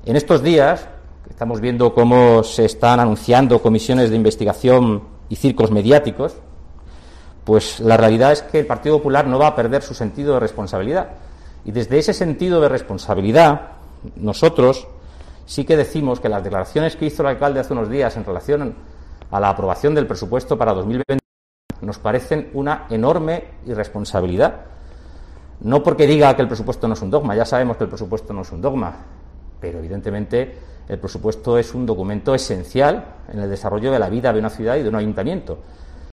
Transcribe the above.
En estos días, estamos viendo cómo se están anunciando comisiones de investigación y circos mediáticos, pues la realidad es que el Partido Popular no va a perder su sentido de responsabilidad. Y desde ese sentido de responsabilidad, nosotros sí que decimos que las declaraciones que hizo el alcalde hace unos días en relación a la aprobación del presupuesto para 2020 nos parecen una enorme irresponsabilidad. No porque diga que el presupuesto no es un dogma, ya sabemos que el presupuesto no es un dogma, pero evidentemente el presupuesto es un documento esencial en el desarrollo de la vida de una ciudad y de un ayuntamiento.